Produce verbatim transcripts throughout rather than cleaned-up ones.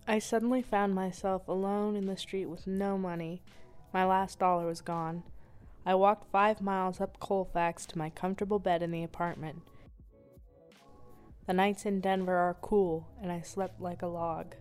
I suddenly found myself alone in the street with no money. My last dollar was gone. I walked five miles up Colfax to my comfortable bed in the apartment. The nights in Denver are cool, and I slept like a log.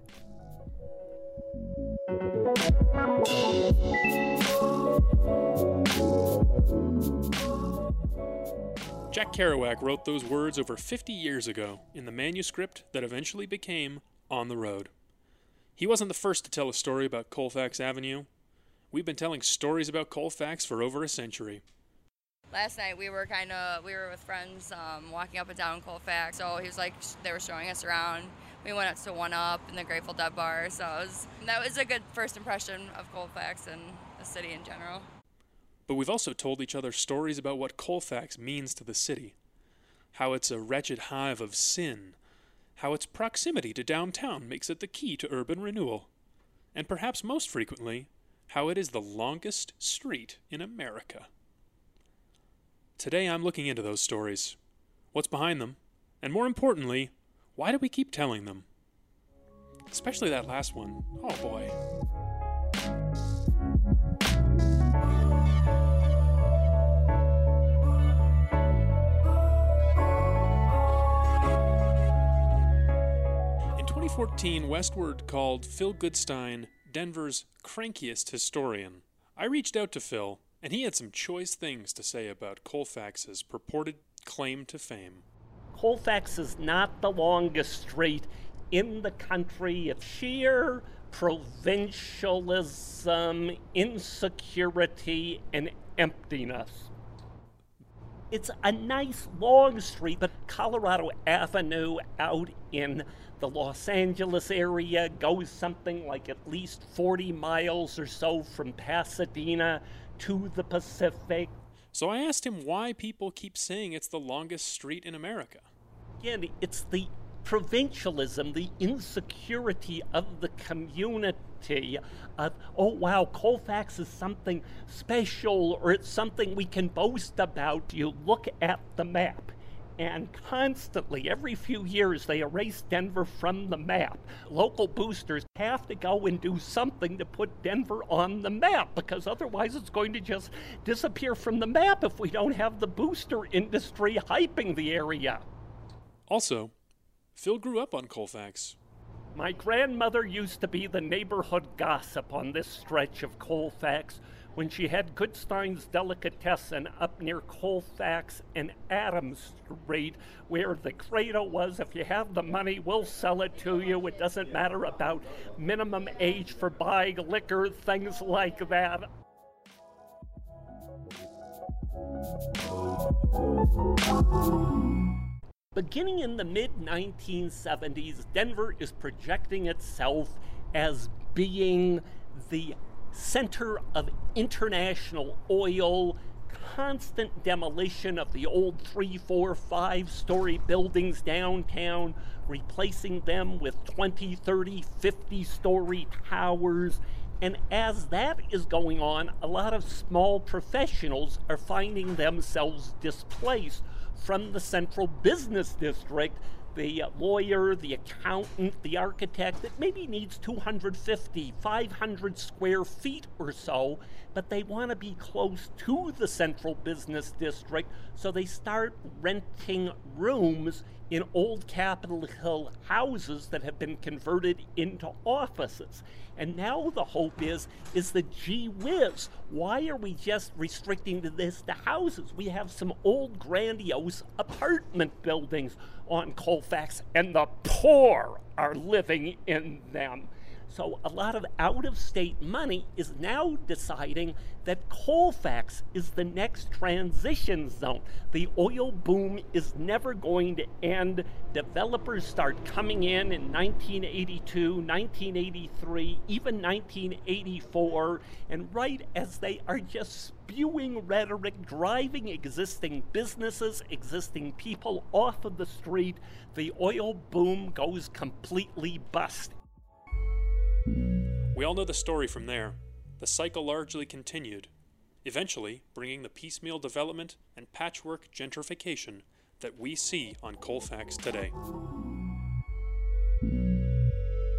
Jack Kerouac wrote those words over fifty years ago in the manuscript that eventually became On the Road. He wasn't the first to tell a story about Colfax Avenue. We've been telling stories about Colfax for over a century. Last night we were kind of, we were with friends um, walking up and down Colfax, so he was like, they were showing us around. We went up to One Up and the Grateful Dead bar, so it was, that was a good first impression of Colfax and the city in general. But we've also told each other stories about what Colfax means to the city, how it's a wretched hive of sin, how its proximity to downtown makes it the key to urban renewal, and perhaps most frequently, how it is the longest street in America. Today I'm looking into those stories, what's behind them, and more importantly, why do we keep telling them? Especially that last one. Oh boy. In twenty fourteen, Westward called Phil Goodstein Denver's crankiest historian. I reached out to Phil, and he had some choice things to say about Colfax's purported claim to fame. Colfax is not the longest street in the country. It's sheer provincialism, insecurity, and emptiness. It's a nice long street, but Colorado Avenue out in the Los Angeles area goes something like at least forty miles or so from Pasadena to the Pacific. So I asked him why people keep saying it's the longest street in America. Again, it's the provincialism, the insecurity of the community of, oh wow, Colfax is something special, or it's something we can boast about. You look at the map, and constantly, every few years, they erase Denver from the map. Local boosters have to go and do something to put Denver on the map, because otherwise it's going to just disappear from the map if we don't have the booster industry hyping the area. Also, Phil grew up on Colfax. My grandmother used to be the neighborhood gossip on this stretch of Colfax when she had Goodstein's Delicatessen up near Colfax and Adams Street, where the credo was, if you have the money, we'll sell it to you. It doesn't matter about minimum age for buying liquor, things like that. Beginning in the mid nineteen seventies, Denver is projecting itself as being the center of international oil, constant demolition of the old three, four, five-story buildings downtown, replacing them with twenty, thirty, fifty-story towers. And as that is going on, a lot of small professionals are finding themselves displaced from the central business district. The lawyer, the accountant, the architect that maybe needs two hundred fifty, five hundred square feet or so, but they want to be close to the central business district, so they start renting rooms in old Capitol Hill houses that have been converted into offices. And now the hope is, is that, gee whiz, why are we just restricting this to houses? We have some old grandiose apartment buildings on Colfax, and the poor are living in them. So a lot of out-of-state money is now deciding that Colfax is the next transition zone. The oil boom is never going to end. Developers start coming in in nineteen eighty-two, nineteen eighty-three, even nineteen eighty-four, and right as they are just spewing rhetoric, driving existing businesses, existing people off of the street, the oil boom goes completely bust. We all know the story from there. The cycle largely continued, eventually bringing the piecemeal development and patchwork gentrification that we see on Colfax today.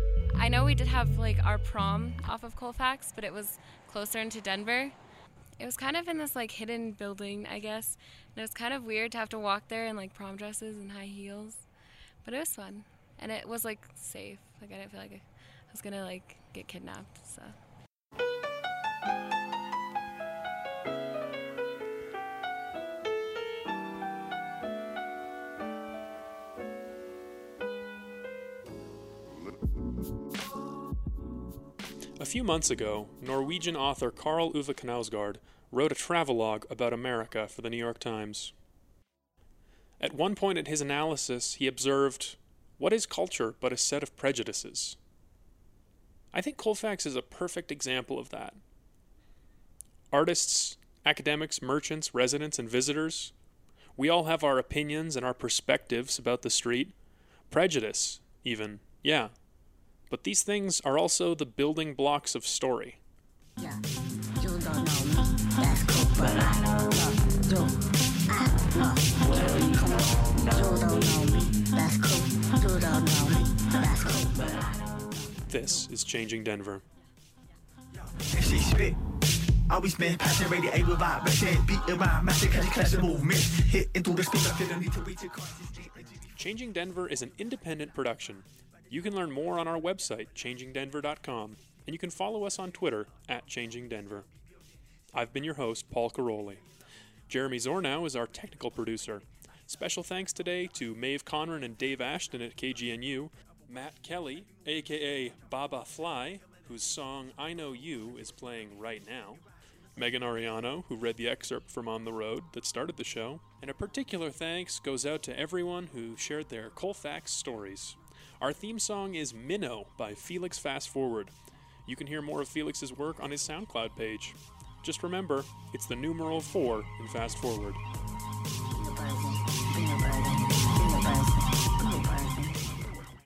I know we did have like our prom off of Colfax, but it was closer into Denver. It was kind of in this like hidden building, I guess. And it was kind of weird to have to walk there in like prom dresses and high heels. But it was fun. And it was like safe. Like I didn't feel like I was gonna like get kidnapped, so. A few months ago, Norwegian author Karl Ove Knausgaard wrote a travelogue about America for the New York Times. At one point in his analysis, he observed, "What is culture but a set of prejudices?" I think Colfax is a perfect example of that. Artists, academics, merchants, residents, and visitors, we all have our opinions and our perspectives about the street. Prejudice, even, yeah. But these things are also the building blocks of story. Yeah, you don't know me, that's cool, but I know you. I, uh, come on, you don't know me, that's cool. You don't know me, that's cool, but I know. This is Changing Denver. She spit. Always been passion, radiated by mission, beating my message, catch clash of movement, hitting through the speaker, feel need to reach your conscious. Changing Denver is an independent production. You can learn more on our website, changing denver dot com, and you can follow us on Twitter, at Changing Denver. I've been your host, Paul Caroli. Jeremy Zornow is our technical producer. Special thanks today to Maeve Conran and Dave Ashton at K G N U, Matt Kelly, aka Baba Fly, whose song I Know You is playing right now, Megan Ariano, who read the excerpt from On the Road that started the show, and a particular thanks goes out to everyone who shared their Colfax stories. Our theme song is Minnow by Felix Fast Forward. You can hear more of Felix's work on his SoundCloud page. Just remember, it's the numeral four in Fast Forward.